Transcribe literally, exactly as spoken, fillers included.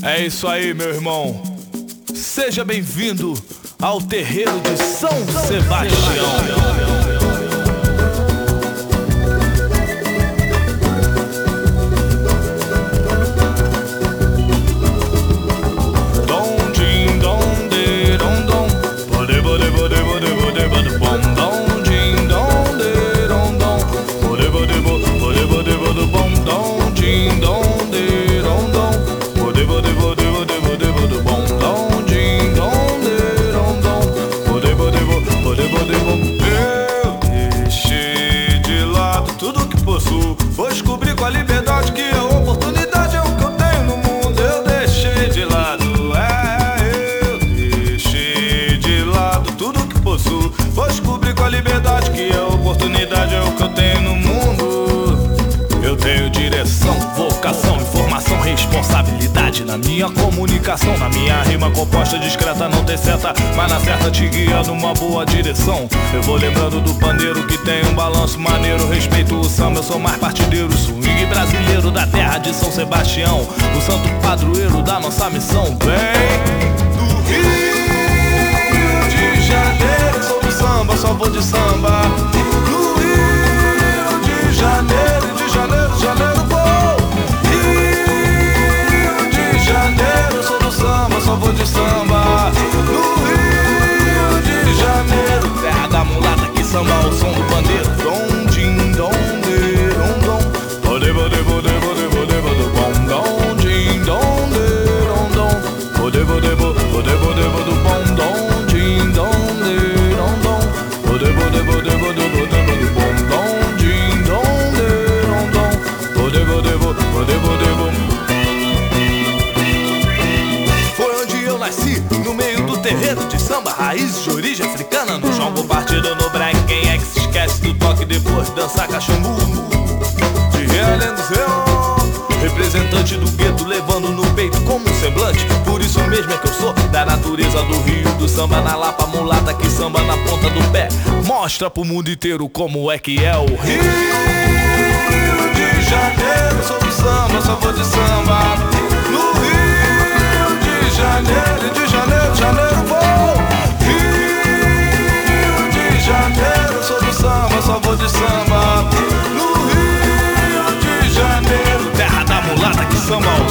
É isso aí, meu irmão. Seja bem-vindo ao terreiro de São Sebastião. Vou descobrir com a liberdade que a oportunidade é o que eu tenho no mundo. Eu deixei de lado, é, eu deixei de lado tudo que possuo. Vou descobrir com a liberdade que a oportunidade é o que eu tenho no mundo. Eu tenho direção, vocação, informação, responsabilidade na minha comunicação. Na minha rima composta, discreta, não tem seta, mas na certa te guia numa boa direção. Eu vou lembrando do pandeiro que tem um balanço maneiro. Respeito o samba, eu sou mais partideiro. Swing brasileiro da terra de São Sebastião, o santo padroeiro da nossa missão. Vem do Rio de Janeiro, sou do samba, só vou de samba. Do Rio de Janeiro, de janeiro, janeiro vou. Rio de Janeiro, sou do samba, só vou de samba. Do Rio de Janeiro, terra da mulata que samba ao som do pandeiro. Dom, din, dom, de, dom, dom. Bode, bode, bode, bode, bode, bode, bom, dom, din, dom, de, dom, dom. Bode, bode, bode, bode, bode, bode, bom, dom, din, dom, de, dom, dom. Bode, bode, bode, bode, bode, bode, bom, dom, din, dom, de, dom, dom. Bode, bode, bode, bode, bode, bom. Foi onde eu nasci, no meio do terreiro de samba, raízes de origem africana. No jongo, partido no break, quem é que se esquece do toque depois de dançar cachumbu? De Realengo Zéu, representante do gueto, levando no peito como um semblante. Por isso mesmo é que eu sou da natureza do Rio, do samba na Lapa, mulata que samba na ponta do pé. Mostra pro mundo inteiro como é que é o Rio de Janeiro, sou do samba, só vou de samba. No Rio de Janeiro, de janeiro, janeiro vou. Rio de Janeiro, sou do samba, só vou de samba. No Rio de Janeiro, terra da mulata que samba